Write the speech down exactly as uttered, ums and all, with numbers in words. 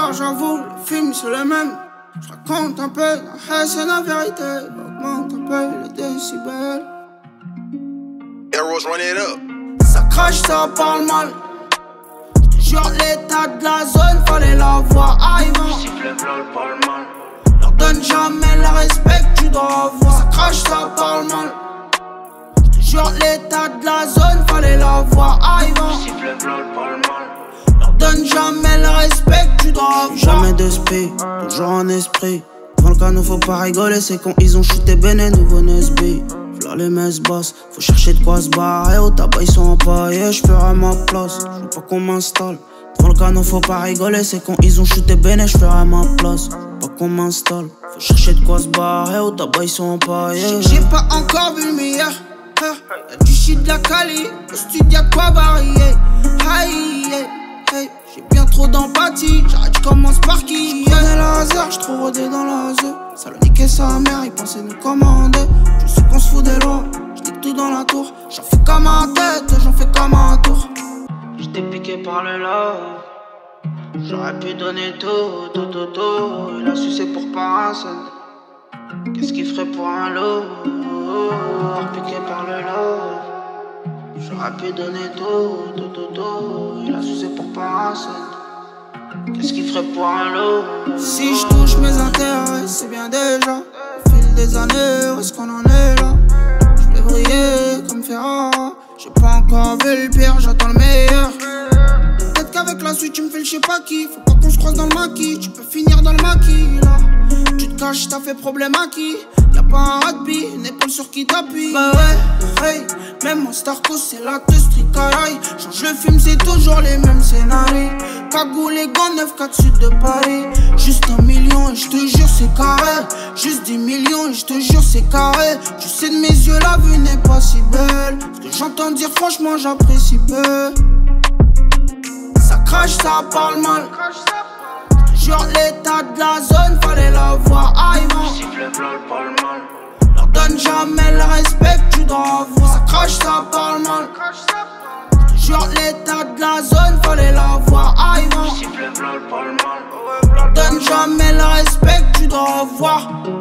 voir, j'avoue, le film c'est le même. Je raconte un peu, la haine c'est la vérité. Augmente un peu les décibels. Arrows, run it up. Ça crache, ça parle mal. J'te jure, l'état de la zone, fallait la voir arrivant. Siffle blanc, parle mal. Leur donne jamais le respect que tu dois avoir. Ça crache, ça parle mal. J'te jure, l'état de la zone, fallait la voir arrivant. Siffle blanc, parle mal. Leur donne jamais le respect que tu dois avoir. Jamais d'esprit, toujours en esprit. Devant le canon, faut pas rigoler, c'est quand ils ont shooté Bene, nouveau Nesby. V'là les messes basses, faut chercher de quoi se barrer. Au tabac ils sont empaillés, j'ferai ma place. J'veux pas qu'on m'installe. Devant le canon, faut pas rigoler, c'est quand ils ont shooté Bene, j'ferai ma place. J'veux pas qu'on m'installe. Faut chercher de quoi se barrer, au tabac ils sont empaillés. J'ai pas encore vu le meilleur. Y'a du shit de la Cali, au studio y'a de quoi varier. Aïe, hey, j'ai bien trop d'empathie, j'arrête, j'commence par qui? J'prenais la hasard, j'trouve rodé dans la zone. Salonique et sa mère, ils pensaient nous commander. Je sais qu'on se fout des lois, j'nique tout dans la tour. J'en fais comme un tête, j'en fais comme un tour. J'étais piqué par le love. J'aurais pu donner tout, tout, tout, tout. Il a sucé pour pas un seul. Qu'est-ce qu'il ferait pour un lot? Piqué par le love. J'aurais pu donner tout, tout, tout, tout. Il a sucé pour pas un seul. Qu'est-ce qu'il ferait pour un lot? Si je touche mes intérêts, c'est bien déjà. Au fil des années, où est-ce qu'on en est là? Je vais briller comme Ferrara. J'ai pas encore vu le pire, j'attends le meilleur. Peut-être qu'avec la suite tu me fais le je sais pas qui. Faut pas qu'on se croise dans le maquis, tu peux finir dans le maquis là. Tu te caches, t'as fait problème à qui? Y'a pas un rugby, une épaule sur qui t'appuie. Bah ouais, hey, même en Starco c'est la te street caille. Change le film, c'est toujours les mêmes scénarios. Cagoule et gants, neuf quatre sud de Paris. Juste un million et je te jure c'est carré. Juste dix millions et je te jure c'est carré. Tu sais de mes yeux la vue n'est pas si belle. Ce que j'entends dire franchement j'apprécie peu. Ça crache, ça parle mal. Jure l'état de la zone, fallait la voir arrivant. Siffle blanc, parle mal. Leur donne jamais le respect que tu dois avoir. Ça crache, ça parle mal. Jure l'état de la zone, fallait la voir arrivant. Siffle blanc, parle mal. Leur donne jamais le respect que tu dois avoir.